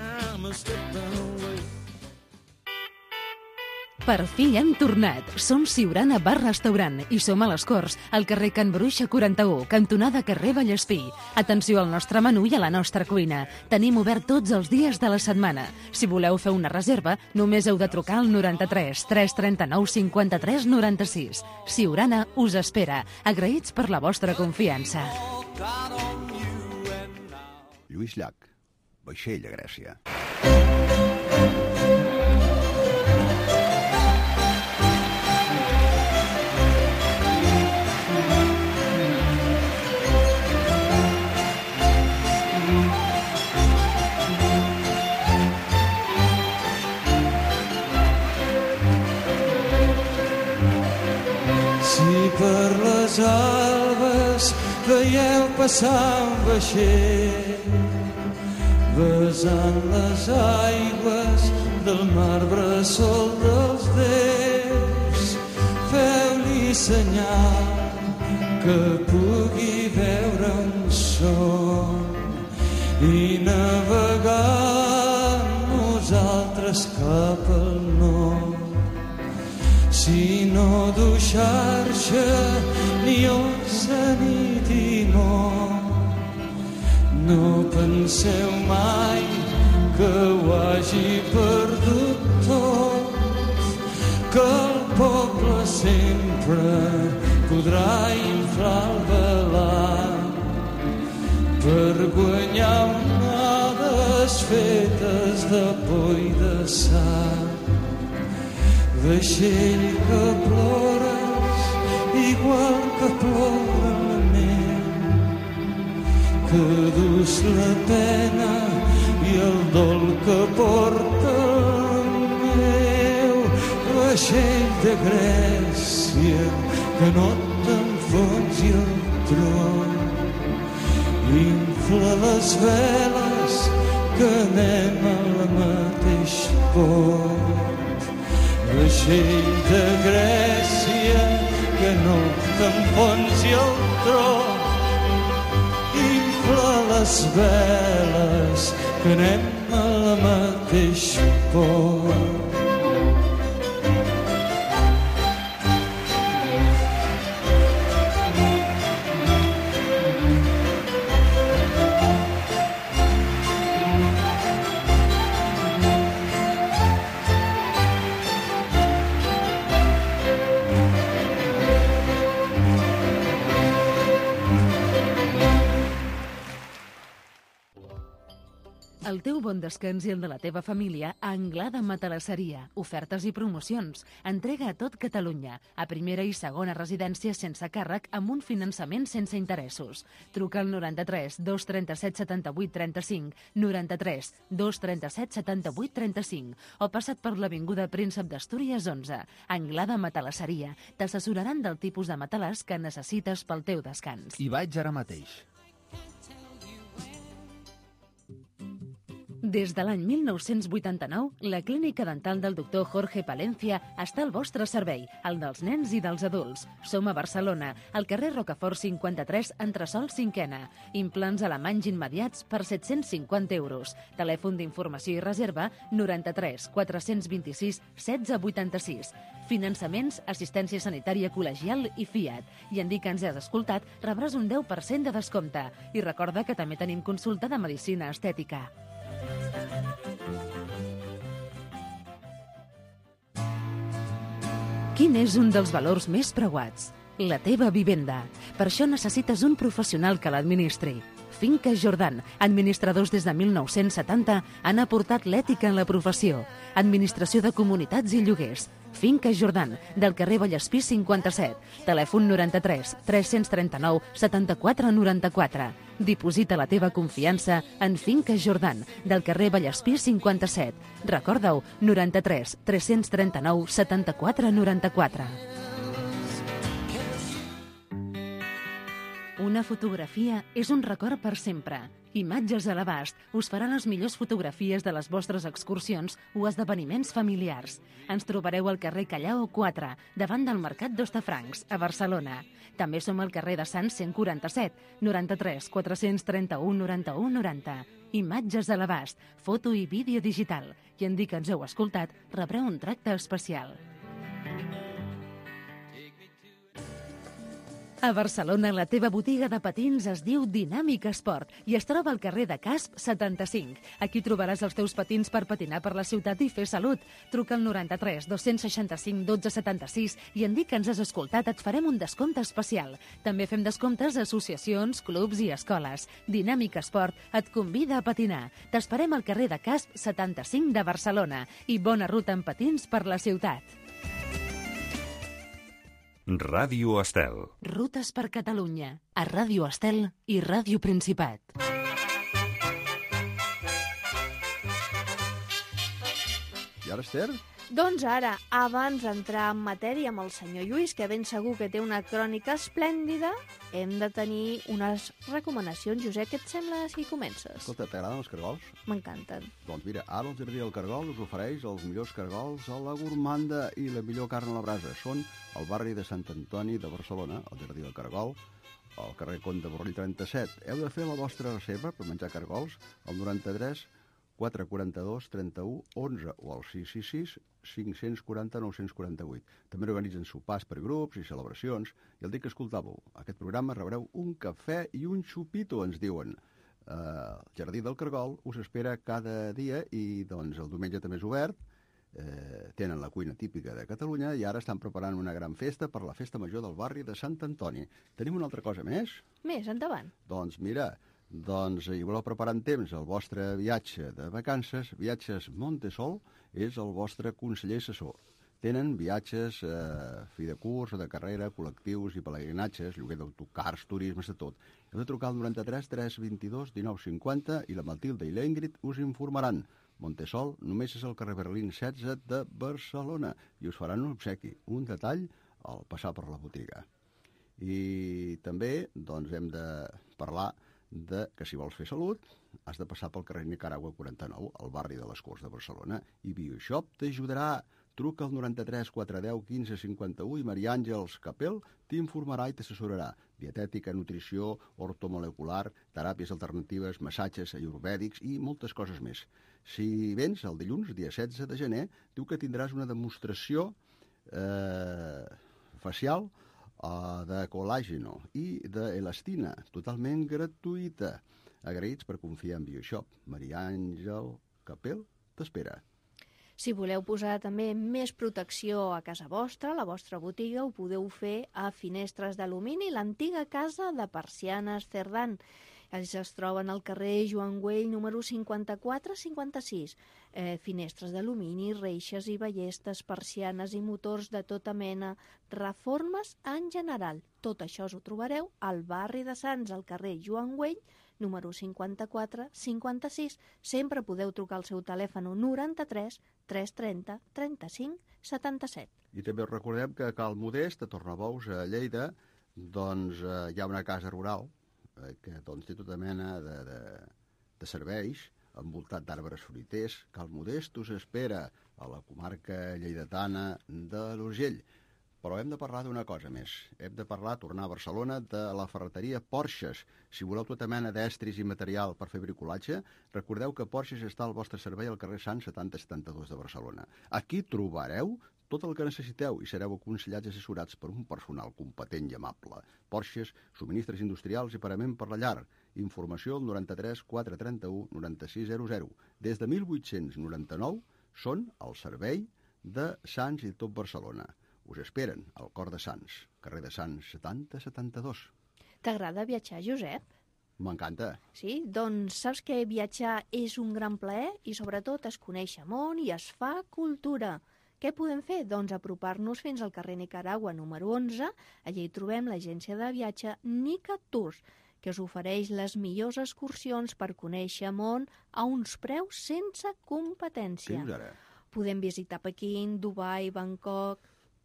Per fi hem tornat. Som Siurana Bar Restaurant i som a les Corts, al carrer Can Bruixa quaranta-u, cantonada carrer Vallespí. Atenció al nostre menú i a la nostra cuina. Tenim obert tots els dies de la setmana. Si voleu fer una reserva, només heu de trucar al noranta-tres tres trenta-nou cinquanta-tres noranta-sis. Siurana us espera. Agraïts per la vostra confiança. Lluís Llach, vaixell a Grècia. Per les albes veieu passar un vaixell besant les aigües del mar bressol dels déus. Feu-li senyal que pugui veure un son i navegar nosaltres cap al nord. Si no du xarxa ni ossa ni timó, no penseu mai que ho hagi perdut tot, que el poble sempre podrà inflar el velat per guanyar onades fetes de por i de sang. Vaixell que plores igual que plora la neu, que dus la pena i el dol que porta el meu. vaixell de Grècia, que no t'enfonsi el tron. Infla les veles, que anem al mateix port. Vaixell de Grècia, que no t'enfonsi el tron. Infla les veles, que anem al mateix port. El teu bon descans i el de la teva família a Anglada Matalasseria. Ofertes i promocions. Entrega a tot Catalunya. A primera i segona residència sense càrrec amb un finançament sense interessos. Truca al noranta-tres dos trenta-set setanta-vuit trenta-cinc, noranta-tres dos trenta-set setanta-vuit trenta-cinc o passa't per l'Avinguda Príncep d'Astúries onze. Anglada Matalasseria. T'assessoraran del tipus de matalàs que necessites pel teu descans. I vaig ara mateix. Des de l'any mil nou-cents vuitanta-nou, la clínica dental del doctor Jorge Palencia està al vostre servei, el dels nens i dels adults. Som a Barcelona, al carrer Rocafort cinquanta-tres, entresòl cinquena. Implants alemanys immediats per set-cents cinquanta euros. Telèfon d'informació i reserva noranta-tres quatre-cents vint-i-sis setze vuitanta-sis. Finançaments, assistència sanitària col·legial i Fiat. I en dir que ens has escoltat, rebràs un deu per cent de descompte. I recorda que també tenim consulta de medicina estètica. Quin és un dels valors més preuats? La teva vivenda. Per això necessites un professional que l'administri. Finques Jordan, administradors des de mil nou-cents setanta, han aportat l'ètica en la professió. Administració de comunitats i lloguers. Finques Jordan, del carrer Vallespí cinquanta-set. Telèfon noranta-tres tres-cents trenta-nou setanta-quatre noranta-quatre. Diposita la teva confiança en Finques Jordan, del carrer Vallespí cinquanta-set. Recorda-ho, noranta-tres tres-cents trenta-nou setanta-quatre noranta-quatre. Una fotografia és un record per sempre. Imatges a l'abast us farà les millors fotografies de les vostres excursions o esdeveniments familiars. Ens trobareu al carrer Callao quatre, davant del Mercat d'Hostafrancs, a Barcelona. També som al carrer de Sants cent quaranta-set, noranta-tres quatre-cents trenta-u noranta-u noranta. Imatges a l'abast, foto i vídeo digital. I en dir que ens heu escoltat, rebreu un tracte especial. A Barcelona, la teva botiga de patins es diu Dinàmic Esport i es troba al carrer de Casp setanta-cinc. Aquí trobaràs els teus patins per patinar per la ciutat i fer salut. Truca al noranta-tres dos-cents seixanta-cinc dotze setanta-sis i en dir que ens has escoltat et farem un descompte especial. També fem descomptes a associacions, clubs i escoles. Dinàmic Esport et convida a patinar. T'esperem al carrer de Casp setanta-cinc de Barcelona i bona ruta en patins per la ciutat. Ràdio Estel. Rutes per Catalunya, a Ràdio Estel i Ràdio Principat. I ara, Esther? Doncs ara, abans d'entrar en matèria amb el senyor Lluís, que ben segur que té una crònica esplèndida, hem de tenir unes recomanacions. Josep, què et sembla si comences? Escolta, t'agraden els cargols? M'encanten. Doncs mira, ara el Jardí del Cargol us ofereix els millors cargols a la gourmanda i la millor carn a la brasa. Són al barri de Sant Antoni de Barcelona, al Jardí del Cargol, al carrer Comte Borrell trenta-set. Heu de fer la vostra reserva per menjar cargols al noranta-tres quatre quaranta-dos trenta-u onze o al sis sis sis cinc quaranta nou quaranta-vuit. També organitzen sopars per grups i celebracions. I el dia que escoltàveu aquest programa rebreu un cafè i un xupito, ens diuen. Uh, el Jardí del Cargol us espera cada dia i doncs el diumenge també és obert. Uh, tenen la cuina típica de Catalunya i ara estan preparant una gran festa per la festa major del barri de Sant Antoni. Tenim una altra cosa més? Més, endavant. Doncs mira, doncs hi voleu preparar en temps el vostre viatge de vacances. Viatges Montesol és el vostre conseller assessor. Tenen viatges, eh, fi de curs, de carrera, col·lectius i pelegrinatges, lloguer d'autocars, turismes, de tot. Heu de trucar al noranta-tres tres vint-i-dos dinou cinquanta i la Matilda i l'Ingrid us informaran. Montesol només és al carrer Berlín setze de Barcelona i us faran un obsequi, un detall al passar per la botiga. I també doncs, hem de parlar de que si vols fer salut has de passar pel carrer Nicaragua quaranta-nou, al barri de les Corts de Barcelona, i BioShop t'ajudarà. Truca al noranta-tres quatre deu quinze cinquanta-u i Maria Àngels Capel t'informarà i t'assessorarà. Dietètica, nutrició, ortomolecular, teràpies alternatives, massatges ayurvèdics i moltes coses més. Si vens el dilluns, dia setze de gener, diu que tindràs una demostració eh, facial eh, de col·làgeno i d'elastina, totalment gratuïta. Agraïts per confiar en BioShop. Maria Àngel Capel t'espera. Si voleu posar també més protecció a casa vostra, a la vostra botiga, ho podeu fer a Finestres d'Alumini, l'antiga casa de Persianes Cerdán. Ells es troben al carrer Joan Güell, número cinquanta-quatre cinquanta-sis. Eh, finestres d'alumini, reixes i ballestes, persianes i motors de tota mena, reformes en general. Tot això us ho trobareu al barri de Sants, al carrer Joan Güell, número cinquanta-quatre cinquanta-sis. Sempre podeu trucar al seu telèfon noranta-tres tres trenta trenta-cinc setanta-set. I també us recordem que a Cal Modest, a Tornabous, a Lleida, doncs eh, hi ha una casa rural eh, que doncs, té tota mena de, de, de serveis, envoltat d'arbres fruiters. Cal Modest us espera a la comarca lleidatana de l'Urgell. Però hem de parlar d'una cosa més. Hem de parlar, tornar a Barcelona, de la ferreteria Porxes. Si voleu tota mena d'estris i material per fer bricolatge, recordeu que Porxes està al vostre servei al carrer Sant setanta setanta-dos de Barcelona. Aquí trobareu tot el que necessiteu i sereu aconsellats i assessorats per un personal competent i amable. Porxes, subministres industrials i parament per la llar. Informació al noranta-tres quatre trenta-u noranta-sis zero zero. Des de mil vuit-cents noranta-nou són al servei de Sants i tot Barcelona. Us esperen al cor de Sants, carrer de Sants setanta setanta-dos. T'agrada viatjar, Josep? M'encanta. Sí? Doncs saps que viatjar és un gran plaer i sobretot es coneix món i es fa cultura. Què podem fer? Doncs apropar-nos fins al carrer Nicaragua número onze. Allí hi trobem l'agència de viatge Nica Tours, que us ofereix les millors excursions per conèixer món a uns preus sense competència. Què dius ara? Podem visitar Pequín, Dubai, Bangkok,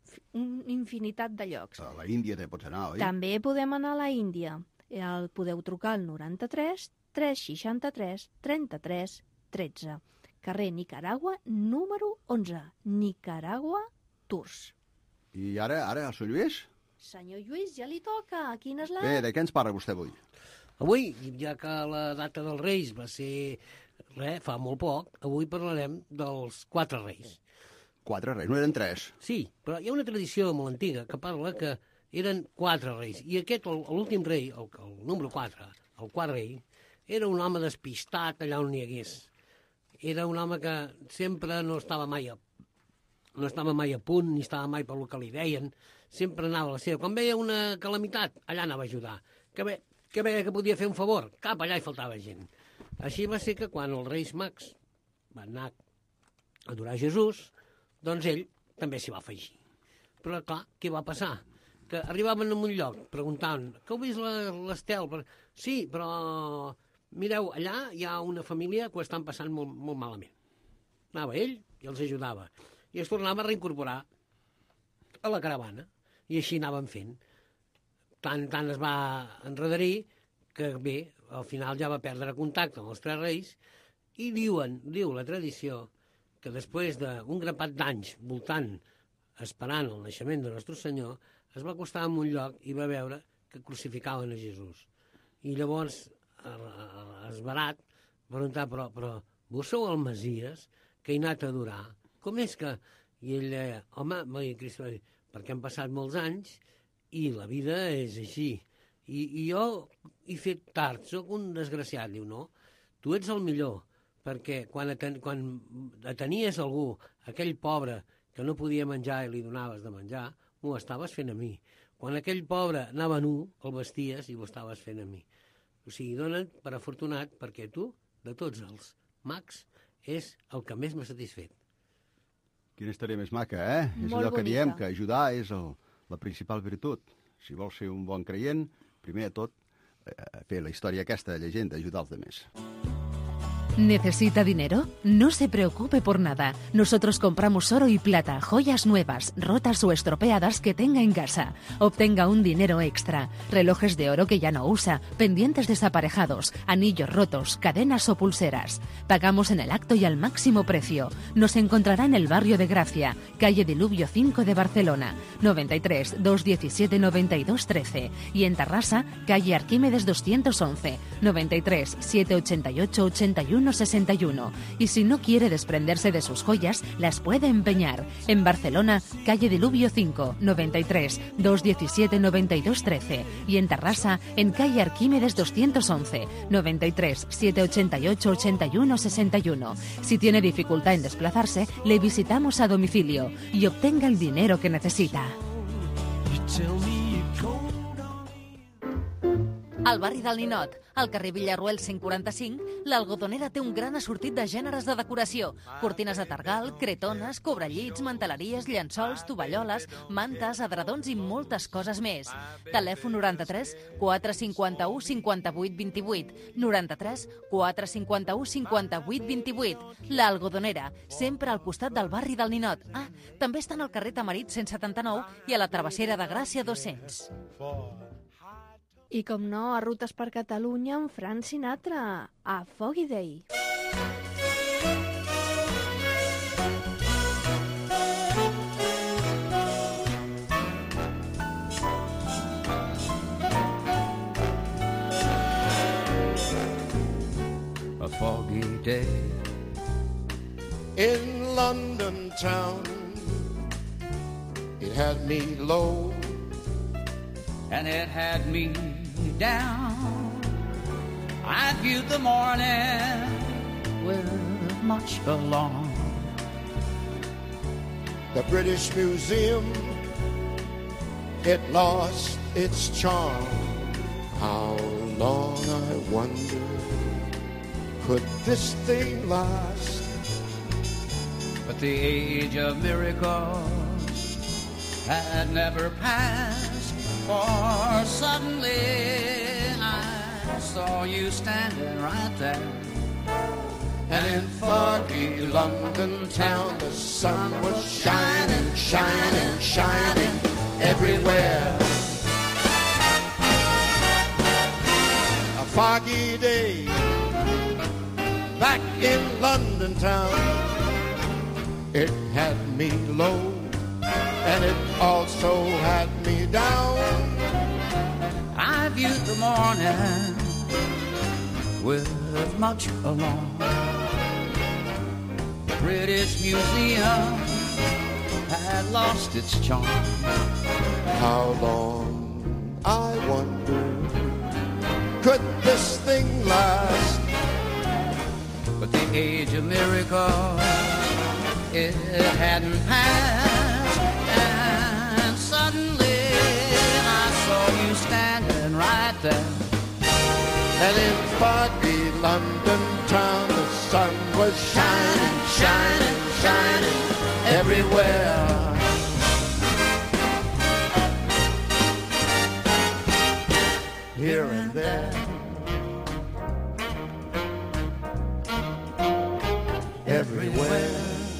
una infinitat de llocs. A la Índia te pots anar, oi? També podem anar a la Índia. El podeu trucar al noranta-tres tres seixanta-tres trenta-tres tretze. Carrer Nicaragua número onze. Nicaragua Tours. I ara, ara, el senyor Lluís? Senyor Lluís, ja li toca. Quina és la... Bé, de què ens parla vostè avui? Avui, ja que la data dels Reis va ser, res, fa molt poc, avui parlarem dels quatre Reis. Quatre reis, no eren tres. Sí, però hi ha una tradició molt antiga que parla que eren quatre reis. I aquest, l'últim rei, el, el número quatre, el quart rei, era un home despistat allà on n'hi hagués. Era un home que sempre no estava mai a, no estava mai a punt, ni estava mai per lo que li deien. Sempre anava a la seva. Quan veia una calamitat, allà anava a ajudar. Que, ve, que veia que podia fer un favor, cap allà hi faltava gent. Així va ser que quan els reis mags van anar a adorar Jesús, doncs ell també s'hi va afegir. Però, clar, què va passar? Que arribaven a un lloc, preguntaven, que heu vist l'estel? Sí, però, mireu, allà hi ha una família que ho estan passant molt, molt malament. Anava ell i els ajudava. I es tornava a reincorporar a la caravana. I així anaven fent. Tant, tant es va enredarir que, bé, al final ja va perdre contacte amb els tres reis i diuen, diu la tradició, que després d'un grapat d'anys voltant, esperant el naixement de Nostre Senyor, es va acostar en un lloc i va veure que crucificaven a Jesús. I llavors, esbarat, va preguntar, però, però vos sou el Messies que he anat a adorar? Com és que... I ell deia, home, Cristo, perquè han passat molts anys i la vida és així. I, i jo he fet tard, sóc un desgraciat. Diu, no, tu ets el millor, perquè quan, aten quan atenies algú, aquell pobre que no podia menjar i li donaves de menjar, m'ho estaves fent a mi. Quan aquell pobre anava nu, el vesties i ho estaves fent a mi. O sigui, dona't per afortunat perquè tu, de tots els mags, és el que més m'ha satisfet. Quina història més maca, eh? Molt és allò que bonica. diem, que ajudar és el, la principal virtut. Si vols ser un bon creient, primer de tot, eh, fer la història aquesta de llegenda, ajudar els altres. ¿Necesita dinero? No se preocupe por nada. Nosotros compramos oro y plata, joyas nuevas, rotas o estropeadas que tenga en casa. Obtenga un dinero extra. Relojes de oro que ya no usa, pendientes desaparejados, anillos rotos, cadenas o pulseras. Pagamos en el acto y al máximo precio. Nos encontrará en el barrio de Gracia, calle Diluvio cinco de Barcelona, noventa y tres, doscientos diecisiete, noventa y dos, trece. Y en Tarrasa, calle Arquímedes doscientos once, noventa y tres, setecientos ochenta y ocho, ochenta y uno, sesenta y uno. Y si no quiere desprenderse de sus joyas, las puede empeñar. En Barcelona, calle Diluvio cinco, noventa y tres, doscientos diecisiete, noventa y dos, trece. Y en Tarrasa, en calle Arquímedes doscientos once, noventa y tres, setecientos ochenta y ocho, ochenta y uno, sesenta y uno. Si tiene dificultad en desplazarse, le visitamos a domicilio y obtenga el dinero que necesita. Al barri del Ninot, al carrer Villarroel cent quaranta-cinc, l'Algodonera té un gran assortit de gèneres de decoració. Cortines de targal, cretones, cobrellits, manteleries, llençols, tovalloles, mantes, adredons i moltes coses més. Telèfon noranta-tres, quatre cinquanta-u, cinquanta-vuit, vint-i-vuit. noranta-tres, quatre cinquanta-u, cinquanta-vuit, vint-i-vuit. L'Algodonera, sempre al costat del barri del Ninot. Ah, també estan al carrer Tamarit cent setanta-nou i a la Travessera de Gràcia dos-cents. I com no, a Rutes per Catalunya amb Frank Sinatra, a Foggy Day. A foggy day in London town, it had me low and it had me down. I viewed the morning with much alarm. The British Museum, it lost its charm. How long, I wonder, could this thing last? But the age of miracles had never passed, for suddenly I saw you standing right there. And in foggy London town the sun was shining, shining, shining everywhere. A foggy day back in London town, it had me low and it also had me down. I viewed the morning with much alarm. The British Museum had lost its charm. How long, I wonder, could this thing last? But the age of miracles, it hadn't passed, and suddenly I saw you standing right there. And in foggy London town the sun was shining, shining, shining everywhere. Here and there, everywhere.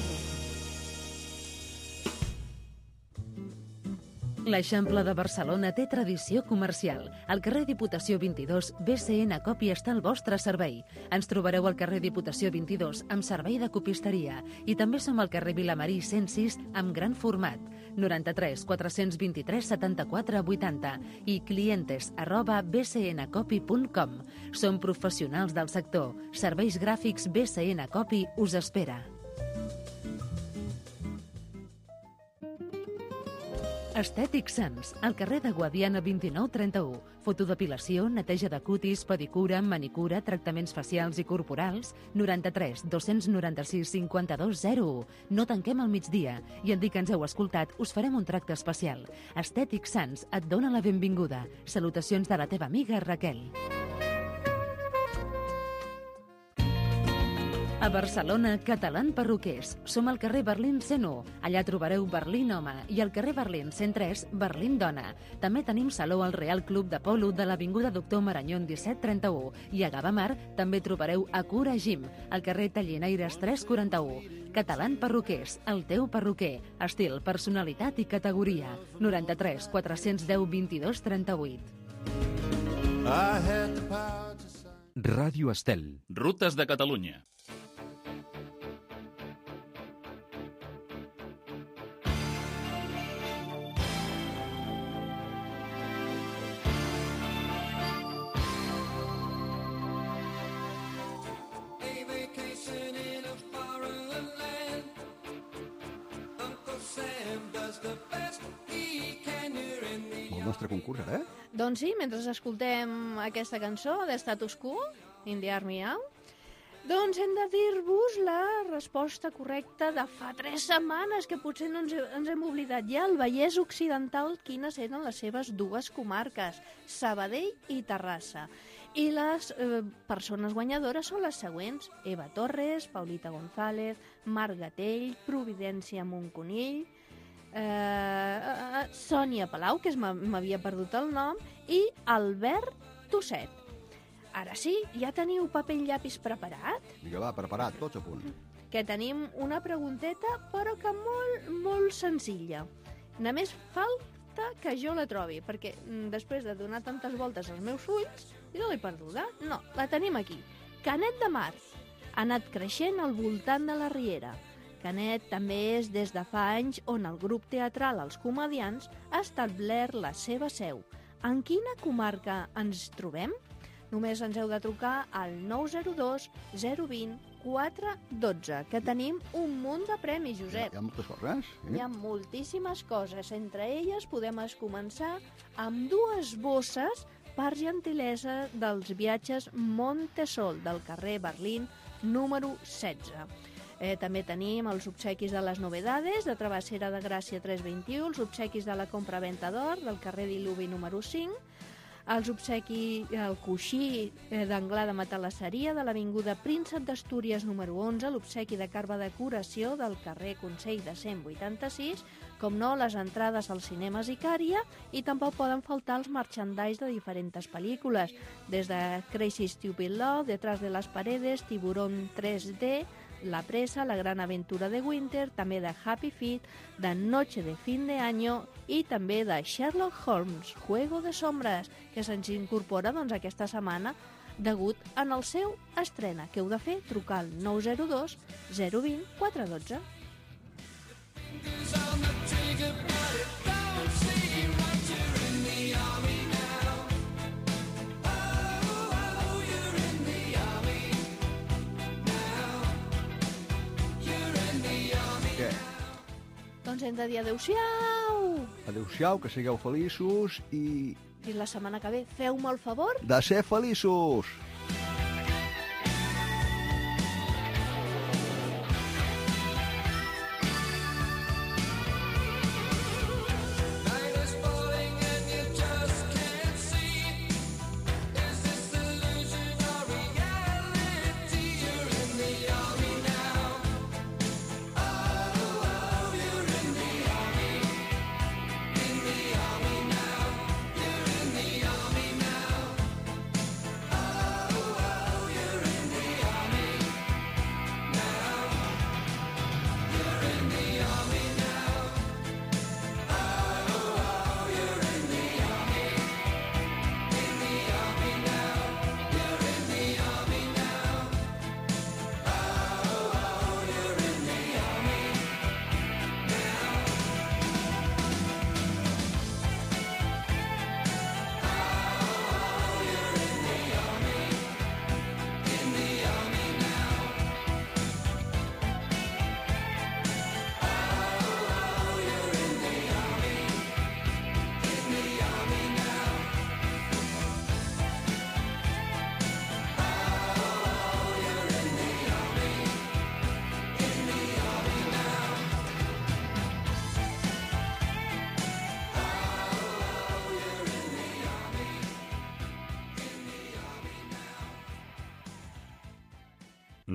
L'Eixample de Barcelona té tradició comercial. Al carrer Diputació vint-i-dos, B C N Copi està al vostre servei. Ens trobareu al carrer Diputació vint-i-dos amb servei de copisteria i també som al carrer Vilamarí cent sis amb gran format. noranta-tres, quatre-cents vint-i-tres, setanta-quatre, vuitanta i clientes arroba bcncopi punt com. Som professionals del sector. Serveis gràfics B C N Copi us espera. Estètic Sans, al carrer de Guadiana vint-i-nou trenta-u. Fotodepilació, neteja de cutis, pedicura, manicura, tractaments facials i corporals. noranta-tres, dos-cents noranta-sis, cinquanta-dos, zero u. No tanquem al migdia i en dir que ens heu escoltat us farem un tracte especial. Estètic Sans et dona la benvinguda. Salutacions de la teva amiga Raquel. A Barcelona, Catalán Perruquers. Som al carrer Berlín cent u. Allà trobareu Berlín Home i al carrer Berlín cent tres, Berlín Dona. També tenim saló al Real Club de Polo de l'Avinguda Doctor Marañón disset trenta-u. I a Gavamar també trobareu Acura Gym, al carrer Tallinaires tres quaranta-u. Catalán Perruquers, el teu perruquer. Estil, personalitat i categoria. noranta-tres quatre-cents deu vint-i-dos trenta-vuit. Ràdio Estel. Rutes de Catalunya. El nostre concurs, ara, eh? Doncs sí, mentre escoltem aquesta cançó de Status Quo, In the Army Now, doncs hem de dir-vos la resposta correcta de fa tres setmanes, que potser no ens, ens hem oblidat ja. El Vallès Occidental, quines eren les seves dues comarques, Sabadell i Terrassa. I les eh, persones guanyadores són les següents: Eva Torres, Paulita González, Marc Gatell, Providència Montconill, eh, Sònia Palau, que m'havia perdut el nom, i Albert Tosset. Ara sí, ja teniu paper i llapis preparat? Vinga, va, preparat, tots a punt. Que tenim una pregunteta, però que molt, molt senzilla. Només falta que jo la trobi, perquè després de donar tantes voltes als meus ulls, jo l'he perduda. No, la tenim aquí. Canet de Mar ha anat creixent al voltant de la Riera. Canet també és des de fa anys on el grup teatral Els Comediants ha establert la seva seu. En quina comarca ens trobem? Només ens heu de trucar al nou zero dos zero dos zero quatre un dos, que tenim un munt de premis, Josep. Hi ha moltes coses, eh? Hi ha moltíssimes coses. Entre elles podem començar amb dues bosses per gentilesa dels viatges Montesol, del carrer Berlín número setze. Eh, també tenim els obsequis de les novedades, de Travessera de Gràcia tres vint-i-u, els obsequis de la compra-venta d'or, del carrer Diluvi número cinc, els obsequis, el coixí d'Anglà de Matalasseria, de l'Avinguda Príncep d'Astúries número onze, l'obsequi de carba de decoració del carrer Consell de cent vuitanta-sis, com no, les entrades als cinemes Icària, i tampoc poden faltar els merchandise de diferents pel·lícules, des de Crazy Stupid Love, Detrás de las Paredes, Tiburón tres D, La Presa, La Gran Aventura de Winter, també de Happy Feet, de Noche de Fin de Año i també de Sherlock Holmes, Juego de Sombras, que se'ns incorpora doncs, aquesta setmana degut en el seu estrena. Que heu de fer? Trucar al nou zero dos zero dos zero quatre un dos. Doncs hem de dir adeu-siau! Adeu-siau, que sigueu feliços i... I la setmana que ve feu-me el favor de ser feliços!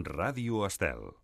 Ràdio Estel.